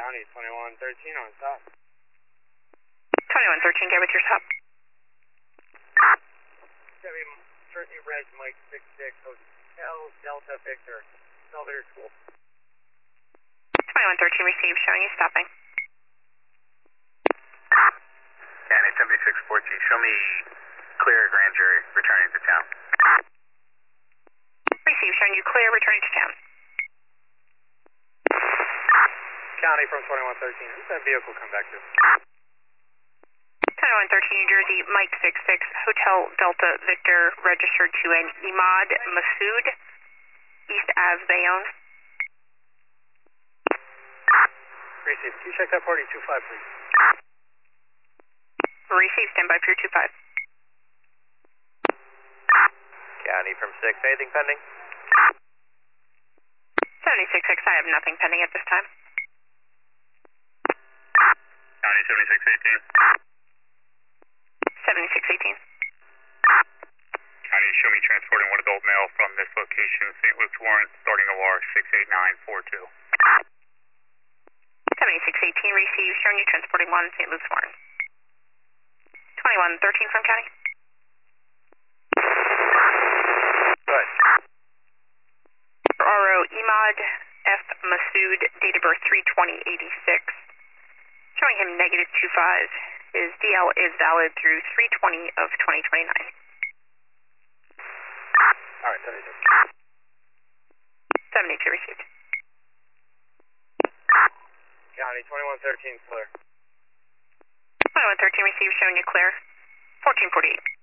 County 2113 on stop. 2113, get with your stop. Chevy Res Mike 66 Hotel Delta Victor, Elevator School. 2113 received, showing you stopping. County 7614, show me clear grand jury returning to town. Received, showing you clear, returning to town. County from 2113, who's that vehicle come back to? 2113 New Jersey, Mike 66, Hotel Delta Victor, registered to an Imad Masood, East Ave, Bayonne. Received. Can you check that 4025, please? Received, stand by for your 25. County from 6, anything pending? 766, I have nothing pending at this time. County 7618. 7618. County, show me transporting one adult male from this location, St. Luke's Warren, starting OR 68942. 7618 received, showing you transporting one St. Luke's Warren. 2113 from County. Good. RO Imad F. Masood, date of birth 3/20/86. Showing him negative 25. His DL is valid through 3/20 of 2029. Alright, 72. 72 received. County 2113 clear. 2113 received, showing you clear. 1448.